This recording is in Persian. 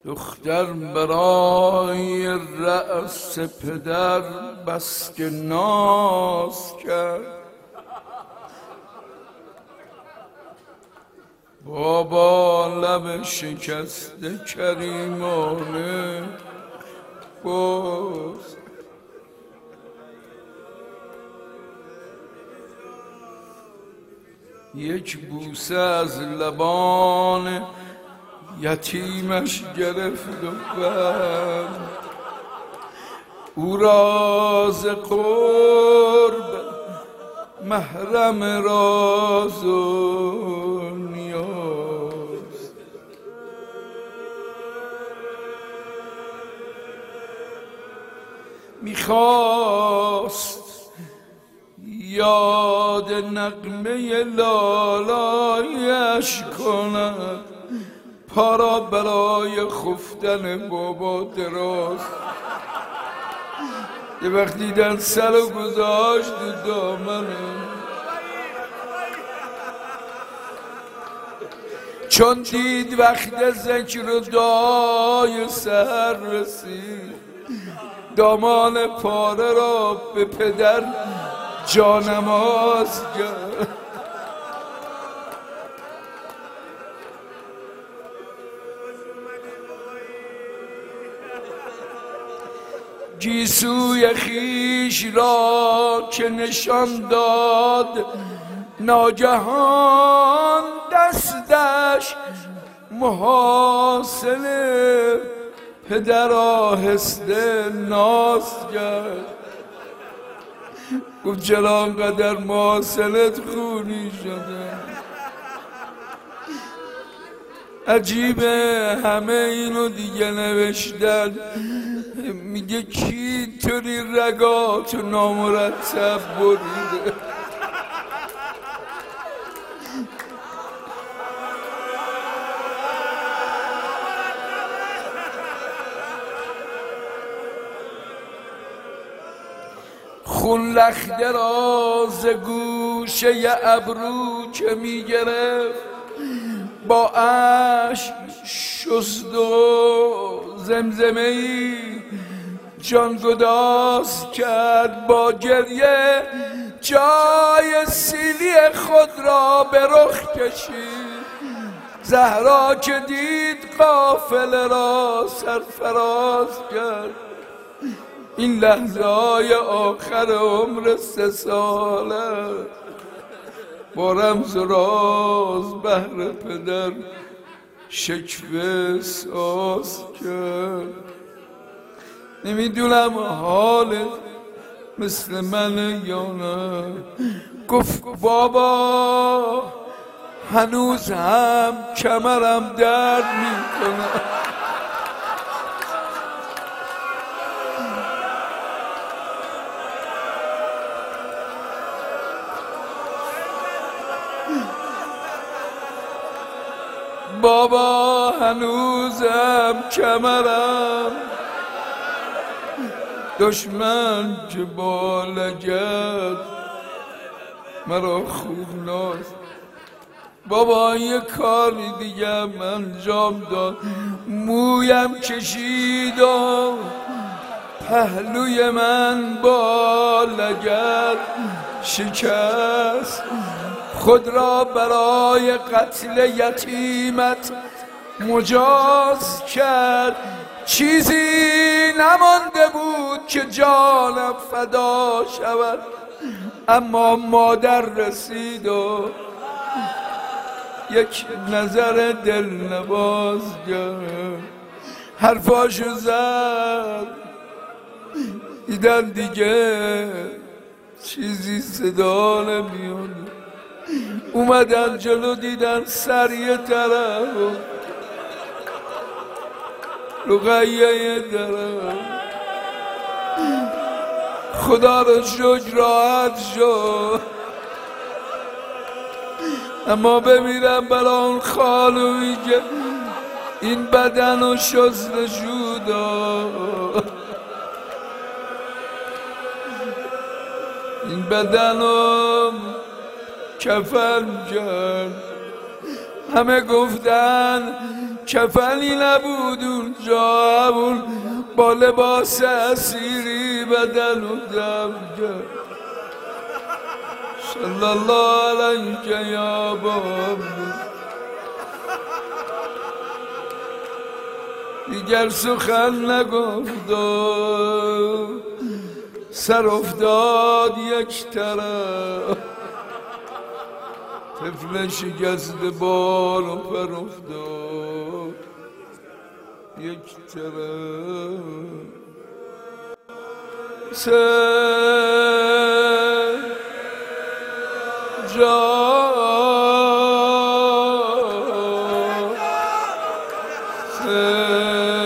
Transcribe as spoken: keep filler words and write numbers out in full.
دختر برای رأس پدر بس که ناز کرد، بابا لب شکسته کریمانه باز. یک بوسه از لبان یتیمش گرفت و بند او راز قرب محرم راز و نیاز. میخواست یاد نغمه لالایش کند، پا را برای خفتن بابا دراز. یه وقت دیدن سر و گذاشت دامنه، چون دید وقت ذکر و دعای سر رسید، دامان پاره را به پدر جانماز کرد. گیسوی خیش را که نشان داد ناگهان دستش محاصل پدر آهسته ناز کرد. گفت چرا انقدر محاصلت خونی شده؟ عجیبه همه اینو دیگه نوشتن، میگه کی اینطوری رگاتو نامرتب بریده؟ خون لخته را ز گوشه ی ابرو که میگرفت، با اشک شست و زمزمه‌ای جان گداز کرد. با گریه جای سیلی خود را به رخ کشید. زهرا که دید قافله را سرفراز کرد. این لحظه های آخر عمر سه ساله با رمز و راز بهر پدر شکوه ساز کرد. نمیدونم حالت مثل من یا نه. گفت بابا هنوز هم کمرم درد میکنه. بابا هنوزم کمرم، دشمن که با لگد مرا خوب ناز. بابا یه کاری دیگه انجام داد، مویم کشید و پهلوی من با لگد شکست. خود را برای قتل یتیمت مجاز کرد. چیزی نمانده بود که جانم فدا شود، اما مادر رسید و یک نظر دلنواز کرد. حرفاشو زد، دیدن دیگه چیزی صدا نمیاد. اومدن جلو دیدن سر یه طرف رقیه یه طرف. خدا رو شکر راحت شد، اما بمیرم برا اون خالویی که این بدن رو شستشو داد. این بدن رو کفن کرد. همه گفتن کفنی نبود اونجا، همون با لباس اسیری بدن و دم کرد. صلی الله علیک یا بابا. دیگر سخن نگفت و سر افتاد یک طرف، طفل شکسته بال و پر افتاد یک طرف. سجاد